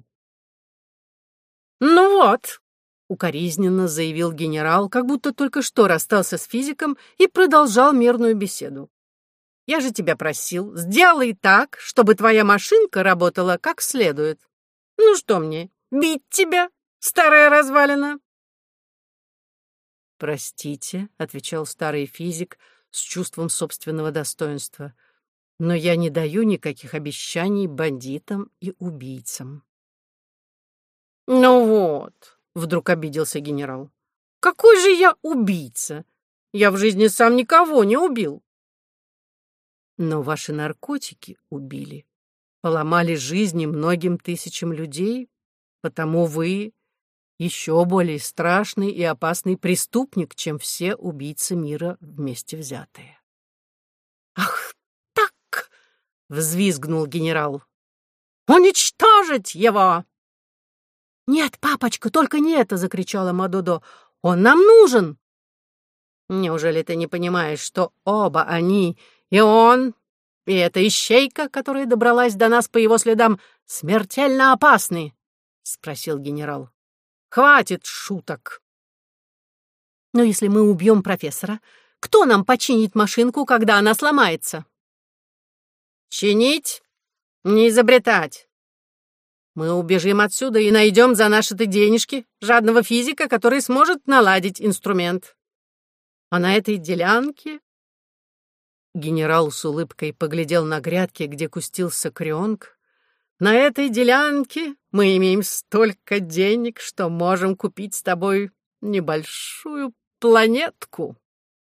«Ну вот», — укоризненно заявил генерал, как будто только что расстался с физиком и продолжал мирную беседу. «Я же тебя просил, сделай так, чтобы твоя машинка работала как следует. Ну что мне, бить тебя, старая развалина?» «Простите», — отвечал старый физик с чувством собственного достоинства, «но я не даю никаких обещаний бандитам и убийцам». «Ну вот», — вдруг обиделся генерал, «какой же я убийца? Я в жизни сам никого не убил». «Но ваши наркотики убили, поломали жизни многим тысячам людей, потому вы еще более страшный и опасный преступник, чем все убийцы мира вместе взятые». «Ах так!» — взвизгнул генерал. «Уничтожить его!» «Нет, папочка, только не это!» — закричала Мадодо. «Он нам нужен!» «Неужели ты не понимаешь, что оба они, и он, и эта ищейка, которая добралась до нас по его следам, смертельно опасны?» — спросил генерал. «Хватит шуток!» «Но если мы убьем профессора, кто нам починит машинку, когда она сломается?» «Чинить, не изобретать. Мы убежим отсюда и найдем за наши-то денежки жадного физика, который сможет наладить инструмент. А на этой делянке...» Генерал с улыбкой поглядел на грядки, где кустился крёнг. «На этой делянке мы имеем столько денег, что можем купить с тобой небольшую планетку».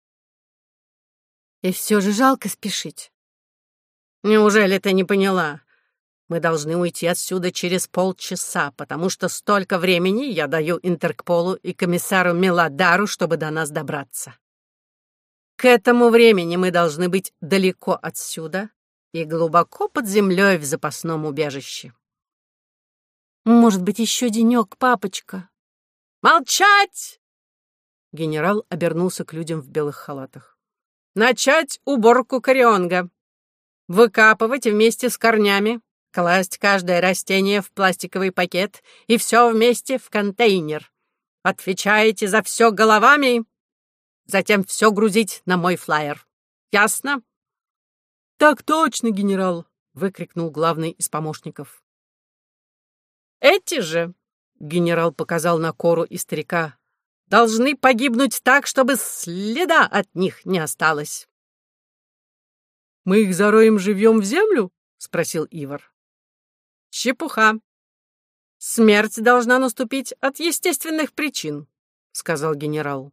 «И все же жалко спешить». «Неужели ты не поняла? Мы должны уйти отсюда через полчаса, потому что столько времени я даю Интерполу и комиссару Меладару, чтобы до нас добраться. К этому времени мы должны быть далеко отсюда и глубоко под землей в запасном убежище». «Может быть, еще денек, папочка?» «Молчать!» Генерал обернулся к людям в белых халатах. «Начать уборку Корионга. Выкапывать вместе с корнями, класть каждое растение в пластиковый пакет и все вместе в контейнер. Отвечаете за все головами, затем все грузить на мой флайер. Ясно?» «Так точно, генерал!» — выкрикнул главный из помощников. «Эти же, — генерал показал на Кору и старика, — должны погибнуть так, чтобы следа от них не осталось». «Мы их зароем живьем в землю?» — спросил Ивар. «Чепуха. Смерть должна наступить от естественных причин», — сказал генерал.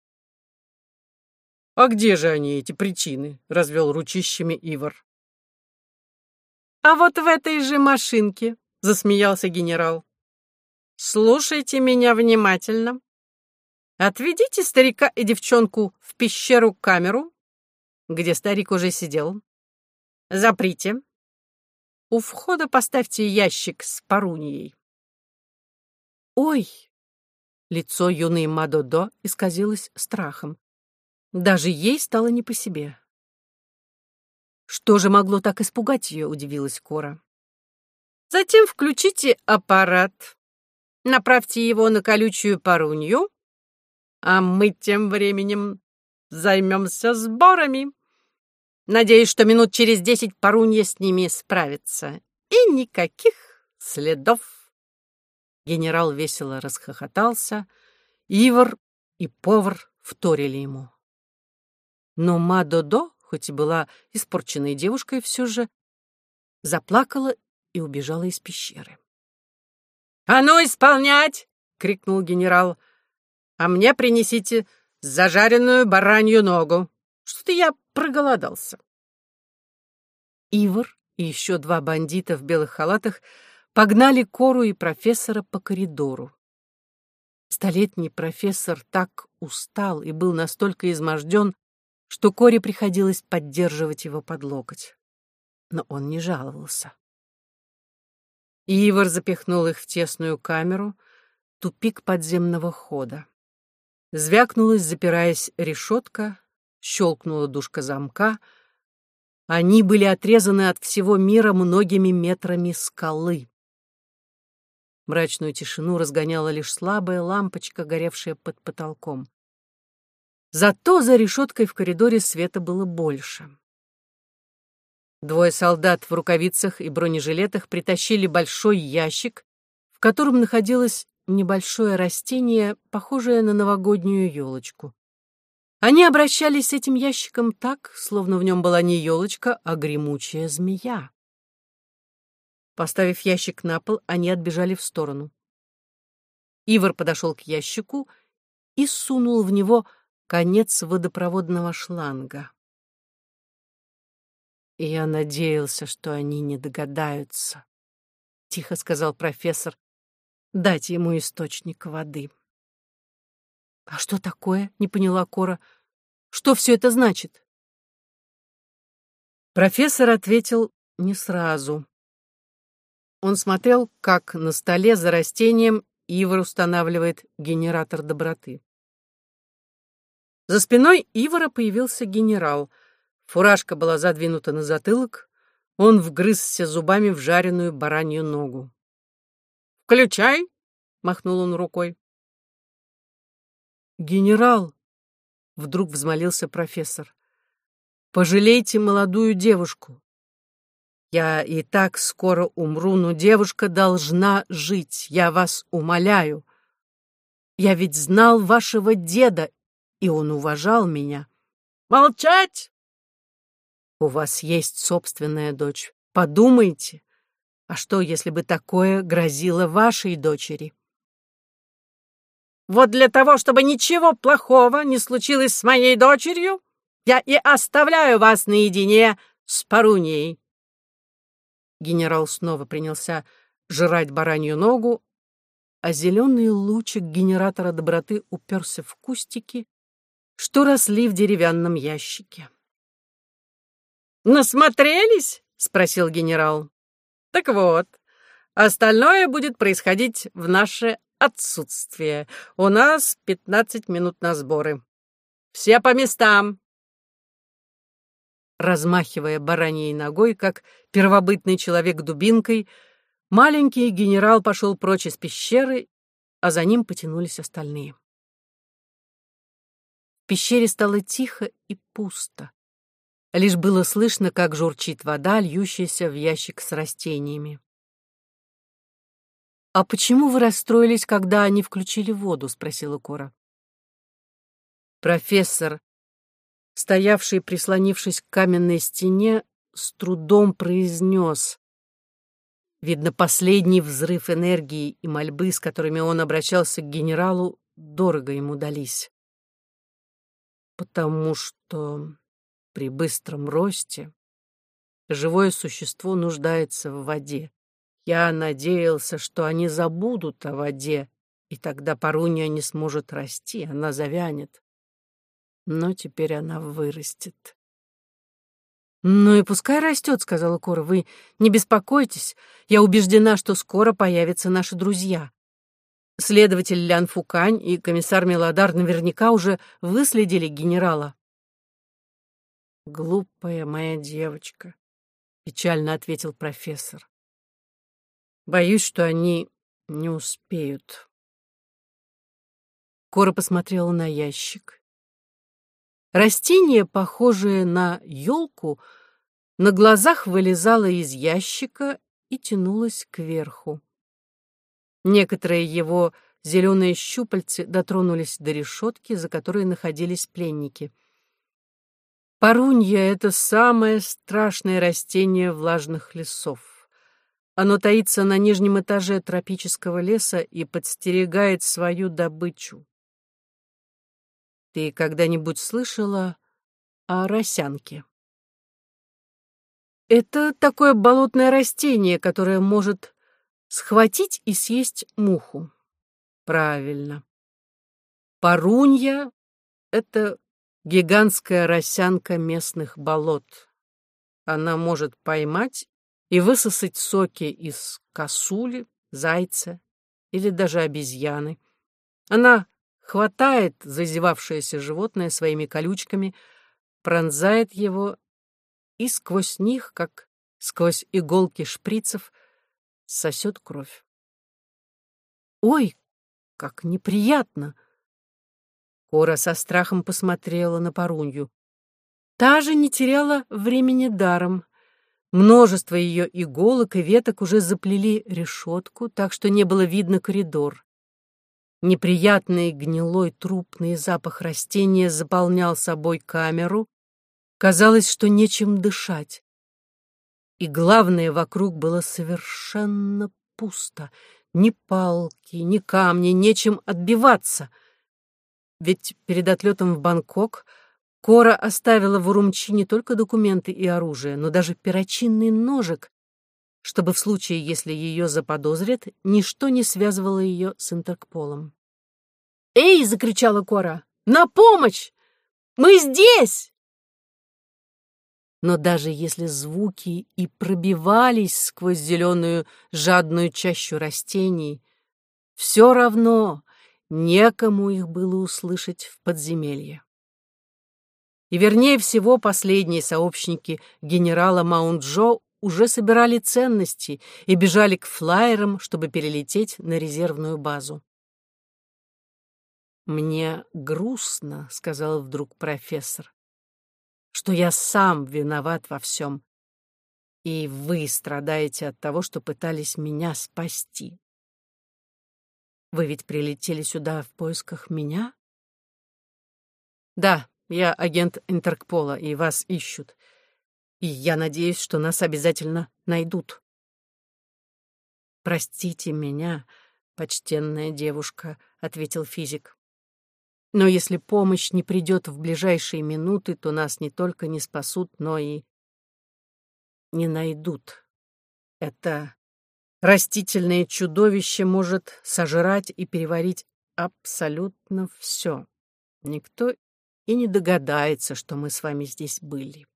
«А где же они, эти причины?» — развел ручищами Ивар. «А вот в этой же машинке», — засмеялся генерал. «Слушайте меня внимательно. Отведите старика и девчонку в пещеру-камеру, где старик уже сидел. Заприте. У входа поставьте ящик с паруньей». «Ой!» — лицо юной Мадодо исказилось страхом. Даже ей стало не по себе. «Что же могло так испугать ее?» — удивилась Кора. «Затем включите аппарат, направьте его на колючую парунью, а мы тем временем займемся сборами. Надеюсь, что минут через десять парунья с ними справится. И никаких следов». Генерал весело расхохотался. Ивар и повар вторили ему. Но Мадодо, хоть и была испорченной девушкой, все же заплакала и убежала из пещеры. «А ну, исполнять!» — крикнул генерал. «А мне принесите зажаренную баранью ногу. Что-то я проголодался». Ивар и еще два бандита в белых халатах погнали Кору и профессора по коридору. Столетний профессор так устал и был настолько изможден, что Коре приходилось поддерживать его под локоть. Но он не жаловался. Ивар запихнул их в тесную камеру, тупик подземного хода. Звякнулась, запираясь, решетка, щелкнула дужка замка. Они были отрезаны от всего мира многими метрами скалы. Мрачную тишину разгоняла лишь слабая лампочка, горевшая под потолком. Зато за решеткой в коридоре света было больше. Двое солдат в рукавицах и бронежилетах притащили большой ящик, в котором находилось небольшое растение, похожее на новогоднюю елочку. Они обращались с этим ящиком так, словно в нем была не елочка, а гремучая змея. Поставив ящик на пол, они отбежали в сторону. Ивар подошел к ящику и сунул в него конец водопроводного шланга. «Я надеялся, что они не догадаются», — тихо сказал профессор, — «дать ему источник воды». «А что такое?» — не поняла Кора. «Что все это значит?» Профессор ответил не сразу. Он смотрел, как на столе за растением Ивар устанавливает генератор доброты. За спиной Ивара появился генерал. Фуражка была задвинута на затылок. Он вгрызся зубами в жареную баранью ногу. «Включай!» — махнул он рукой. «Генерал!» — вдруг взмолился профессор. «Пожалейте молодую девушку. Я и так скоро умру, но девушка должна жить, я вас умоляю. Я ведь знал вашего деда, и он уважал меня». «Молчать!» «У вас есть собственная дочь. Подумайте, а что, если бы такое грозило вашей дочери?» «Вот для того, чтобы ничего плохого не случилось с моей дочерью, я и оставляю вас наедине с Паруньей». Генерал снова принялся жрать баранью ногу, а зеленый лучик генератора доброты уперся в кустики, что росли в деревянном ящике. «Насмотрелись?» — спросил генерал. «Так вот, остальное будет происходить в наше отсутствие. У нас пятнадцать минут на сборы. Все по местам!» Размахивая бараньей ногой, как первобытный человек дубинкой, маленький генерал пошел прочь из пещеры, а за ним потянулись остальные. В пещере стало тихо и пусто. Лишь было слышно, как журчит вода, льющаяся в ящик с растениями. «А почему вы расстроились, когда они включили воду?» — спросила Кора. Профессор, стоявший, прислонившись к каменной стене, с трудом произнес. Видно, последний взрыв энергии и мольбы, с которыми он обращался к генералу, дорого ему дались. «Потому что при быстром росте живое существо нуждается в воде. Я надеялся, что они забудут о воде, и тогда Парунья не сможет расти, она завянет. Но теперь она вырастет». «Ну и пускай растет», — сказала Кора. «Вы не беспокойтесь. Я убеждена, что скоро появятся наши друзья. Следователь Лян Фукань и комиссар Мелодар наверняка уже выследили генерала». «Глупая моя девочка», — печально ответил профессор. «Боюсь, что они не успеют». Кора посмотрела на ящик. Растение, похожее на елку, на глазах вылезало из ящика и тянулось кверху. Некоторые его зеленые щупальцы дотронулись до решетки, за которой находились пленники. Парунья — это самое страшное растение влажных лесов. Оно таится на нижнем этаже тропического леса и подстерегает свою добычу. Ты когда-нибудь слышала о росянке? Это такое болотное растение, которое может схватить и съесть муху. Правильно. Парунья — это гигантская росянка местных болот. Она может поймать и высосать соки из косули, зайца или даже обезьяны. Она хватает зазевавшееся животное своими колючками, пронзает его и сквозь них, как сквозь иголки шприцев, сосет кровь. «Ой, как неприятно!» Кора со страхом посмотрела на Парунью. Та же не теряла времени даром. Множество ее иголок и веток уже заплели решетку, так что не было видно коридор. Неприятный гнилой трупный запах растения заполнял собой камеру. Казалось, что нечем дышать. И главное, вокруг было совершенно пусто. Ни палки, ни камни, нечем отбиваться. Ведь перед отлетом в Бангкок Кора оставила в Урумчи не только документы и оружие, но даже перочинный ножик, чтобы в случае, если ее заподозрят, ничто не связывало ее с Интерполом. «Эй!» — закричала Кора. «На помощь! Мы здесь!» Но даже если звуки и пробивались сквозь зеленую жадную чащу растений, все равно некому их было услышать в подземелье. И вернее всего последние сообщники генерала Маунт-Джо уже собирали ценности и бежали к флайерам, чтобы перелететь на резервную базу. «Мне грустно», — сказал вдруг профессор, «что я сам виноват во всем, и вы страдаете от того, что пытались меня спасти. Вы ведь прилетели сюда в поисках меня?» «Да, я агент Интерпола, и вас ищут. И я надеюсь, что нас обязательно найдут». «Простите меня, почтенная девушка», — ответил физик. «Но если помощь не придет в ближайшие минуты, то нас не только не спасут, но и не найдут. Это растительное чудовище может сожрать и переварить абсолютно все. Никто и не догадается, что мы с вами здесь были».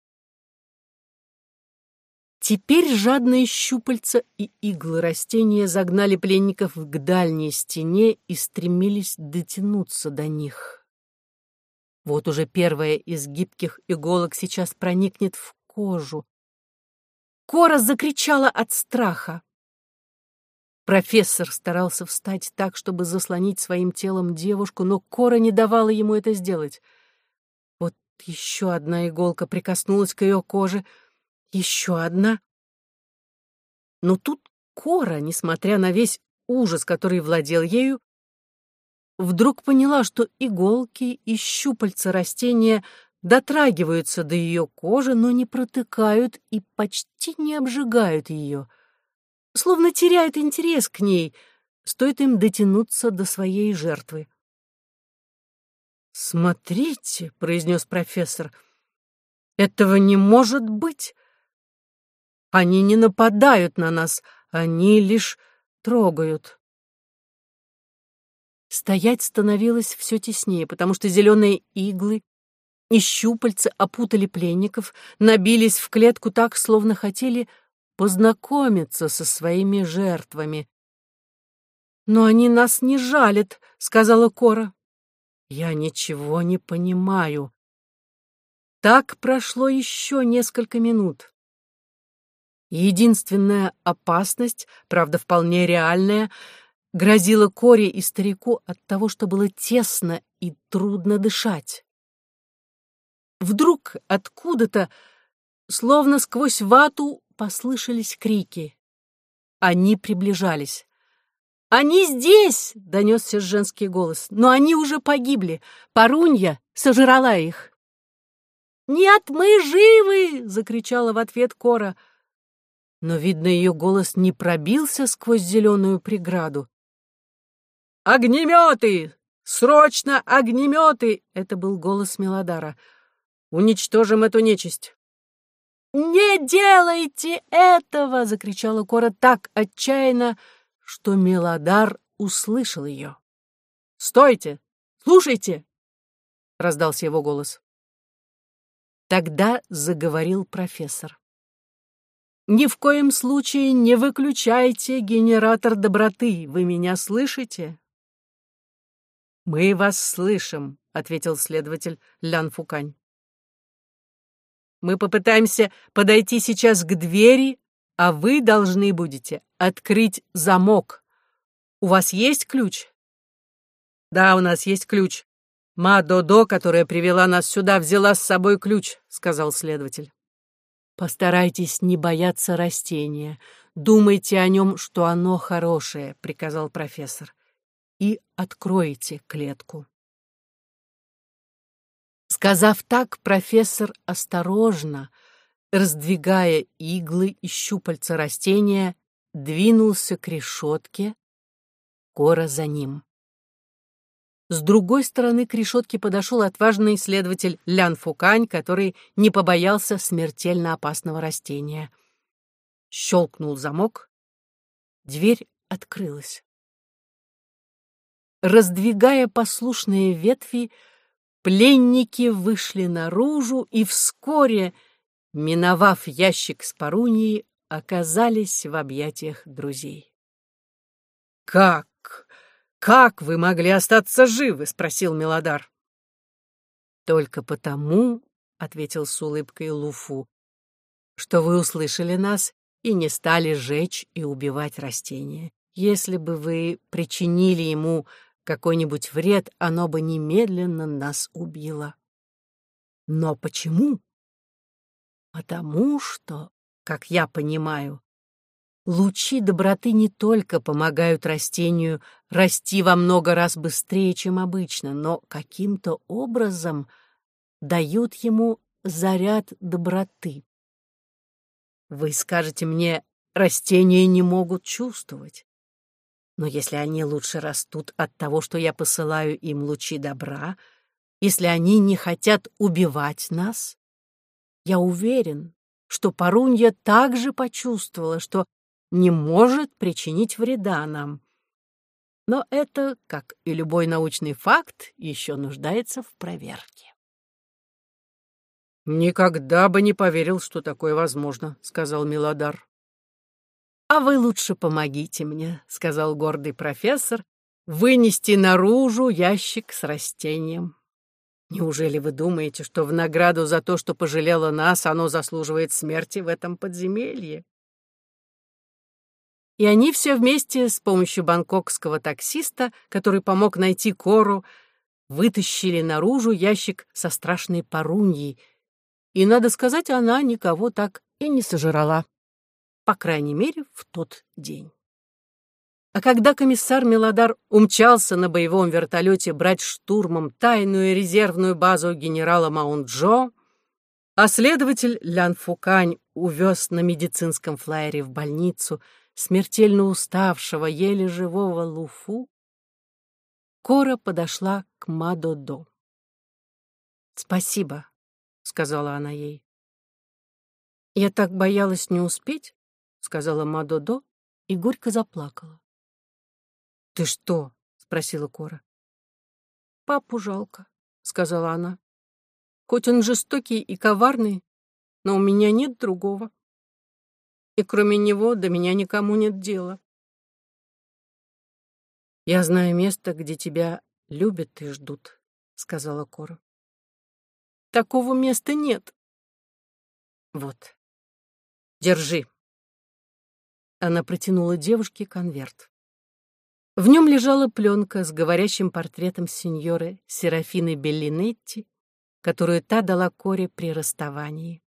Теперь жадные щупальца и иглы растения загнали пленников к дальней стене и стремились дотянуться до них. Вот уже первая из гибких иголок сейчас проникнет в кожу. Кора закричала от страха. Профессор старался встать так, чтобы заслонить своим телом девушку, но Кора не давала ему это сделать. Вот еще одна иголка прикоснулась к ее коже, еще одна. Но тут Кора, несмотря на весь ужас, который владел ею, вдруг поняла, что иголки и щупальца растения дотрагиваются до ее кожи, но не протыкают и почти не обжигают ее, словно теряют интерес к ней, стоит им дотянуться до своей жертвы. «Смотрите», — произнес профессор, — «этого не может быть. Они не нападают на нас, они лишь трогают». Стоять становилось все теснее, потому что зеленые иглы и щупальца опутали пленников, набились в клетку так, словно хотели познакомиться со своими жертвами. «Но они нас не жалят», — сказала Кора. «Я ничего не понимаю». Так прошло еще несколько минут. Единственная опасность, правда, вполне реальная, грозила Коре и старику от того, что было тесно и трудно дышать. Вдруг откуда-то, словно сквозь вату, послышались крики. Они приближались. «Они здесь!» — донесся женский голос. «Но они уже погибли. Парунья сожрала их». «Нет, мы живы!» — закричала в ответ Кора. но, видно, ее голос не пробился сквозь зеленую преграду. «Огнеметы! Срочно огнеметы!» — это был голос Мелодара. «Уничтожим эту нечисть!» «Не делайте этого!» — закричала Кора так отчаянно, что Мелодар услышал ее. «Стойте! Слушайте!» — раздался его голос. Тогда заговорил профессор. «Ни в коем случае не выключайте генератор доброты. Вы меня слышите?» «Мы вас слышим», — ответил следователь Лян Фукань. «Мы попытаемся подойти сейчас к двери, а вы должны будете открыть замок. У вас есть ключ?» «Да, у нас есть ключ. Ма-Додо, которая привела нас сюда, взяла с собой ключ», — сказал следователь. «Постарайтесь не бояться растения. Думайте о нем, что оно хорошее», — приказал профессор. «И откройте клетку». Сказав так, профессор осторожно, раздвигая иглы и щупальца растения, двинулся к решетке, Кора за ним. С другой стороны к решетке подошел отважный исследователь Лян Фукань, который не побоялся смертельно опасного растения. Щелкнул замок, дверь открылась. Раздвигая послушные ветви, пленники вышли наружу и вскоре, миновав ящик с паруньей, оказались в объятиях друзей. «Как? Как вы могли остаться живы?» — спросил Мелодар. «Только потому, — ответил с улыбкой Луфу, — что вы услышали нас и не стали жечь и убивать растения. Если бы вы причинили ему какой-нибудь вред, оно бы немедленно нас убило. Но почему? Потому что, как я понимаю, лучи доброты не только помогают растению расти во много раз быстрее, чем обычно, но каким-то образом дают ему заряд доброты. Вы скажете мне, растения не могут чувствовать. Но если они лучше растут от того, что я посылаю им лучи добра, если они не хотят убивать нас, я уверен, что парунья также почувствовала, что не может причинить вреда нам. Но это, как и любой научный факт, еще нуждается в проверке. «Никогда бы не поверил, что такое возможно», — сказал Мелодар. «А вы лучше помогите мне», — сказал гордый профессор, «вынести наружу ящик с растением. Неужели вы думаете, что в награду за то, что пожалело нас, оно заслуживает смерти в этом подземелье?» И они все вместе с помощью бангкокского таксиста, который помог найти Кору, вытащили наружу ящик со страшной паруньей, и, надо сказать, она никого так и не сожрала. По крайней мере, в тот день. А когда комиссар Мелодар умчался на боевом вертолете брать штурмом тайную резервную базу генерала Маунт-Джо, а следователь Лян Фукань увез на медицинском флайере в больницу смертельно уставшего, еле живого Луфу, Кора подошла к Ма-Додо. «Спасибо», — сказала она ей. «Я так боялась не успеть», — сказала Ма-Додо и горько заплакала. «Ты что?» — спросила Кора. «Папу жалко», — сказала она. «Хоть он жестокий и коварный, но у меня нет другого. И кроме него до меня никому нет дела». «Я знаю место, где тебя любят и ждут», — сказала Кора. «Такого места нет». «Вот, держи». Она протянула девушке конверт. В нем лежала пленка с говорящим портретом сеньоры Серафины Беллинетти, которую та дала Коре при расставании.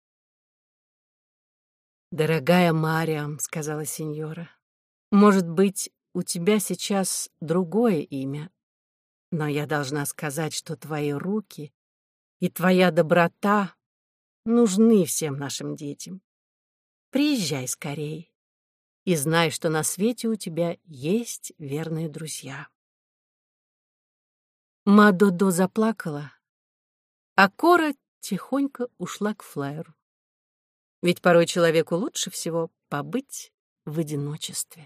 «Дорогая Мариам», — сказала сеньора, — «может быть, у тебя сейчас другое имя, но я должна сказать, что твои руки и твоя доброта нужны всем нашим детям. Приезжай скорей и знай, что на свете у тебя есть верные друзья. Ма-Додо заплакала, а Кора тихонько ушла к флайеру. Ведь порой человеку лучше всего побыть в одиночестве.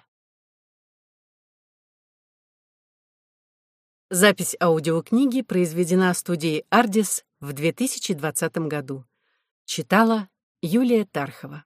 Запись аудиокниги произведена студией «Ардис» в две тысячи двадцатом году. Читала Юлия Тархова.